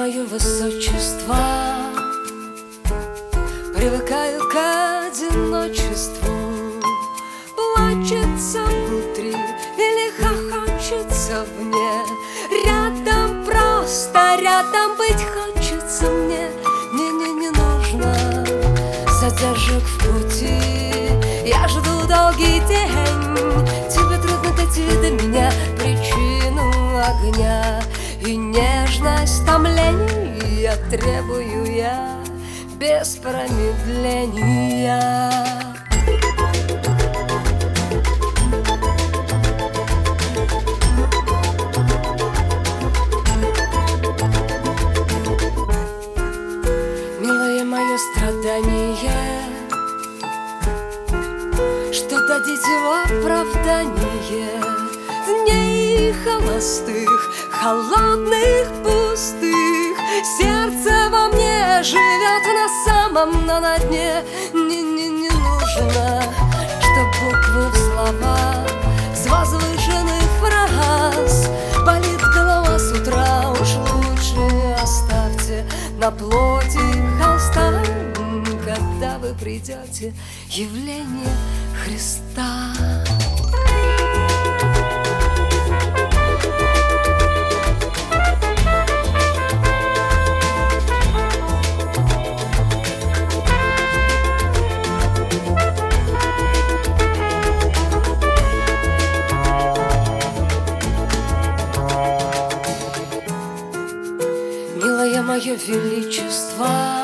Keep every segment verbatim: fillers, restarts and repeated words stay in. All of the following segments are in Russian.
мое высочество, привыкаю к одиночеству. Плачется внутри или хохочется вне. Рядом, просто рядом быть хочется мне. Мне не нужно задержек в пути. Я жду долгий день. Тебе трудно дойти до меня причину огня и нежность томления требую я без промедления. Милое мое страдание, что дадите в оправдание дней холостых, холодных, пустых. Сердце во мне живет на самом, но на дне. Не, не, не нужно, чтоб буквы в слова с возвышенных фраз. Болит голова с утра, уж лучше оставьте на плоти холста. Когда вы придете, явление Христа. Милое мое величество,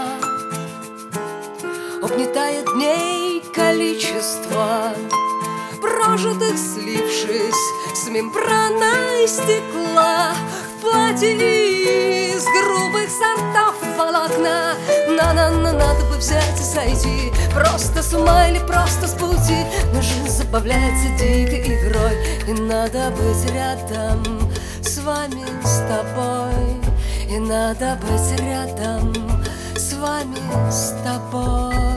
угнетает дней количество, прожитых слившись с мембраной стекла. В платье из грубых сортов волокна. На-на-на, надо бы взять и сойти просто с ума или просто с пути. Но жизнь забавляется дикой игрой, и надо быть рядом с вами, с тобой. И надо быть рядом с вами, с тобой.